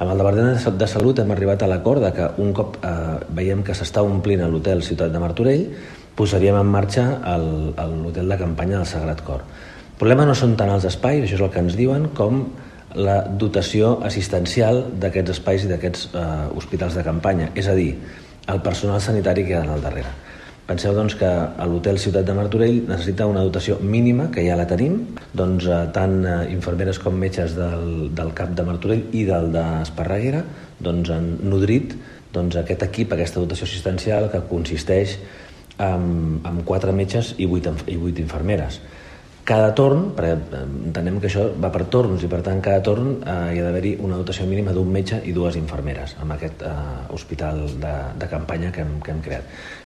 Amb el Departament de Salut hem arribat a l'acord que un cop veiem que s'està omplint l'hotel Ciutat de Martorell, posaríem en marxa l'hotel de campanya del Sagrat Cor. El problema no són tant els espais, això és el que ens diuen, com la dotació assistencial d'aquests espais i d'aquests hospitals de campanya, és a dir, el personal sanitari que hi ha al darrere. Penseu doncs, que l'hotel Ciutat de Martorell necessita una dotació mínima, que ja la tenim, doncs, tant infermeres com metges del CAP de Martorell i del d'Esparreguera doncs, han nodrit aquest equip, aquesta dotació assistencial, que consisteix en 4 metges i 8 infermeres. Cada torn, perquè entenem que això va per torns i per tant cada torn hi ha d'haver-hi una dotació mínima d'un metge i 2 infermeres amb aquest hospital de campanya que hem creat.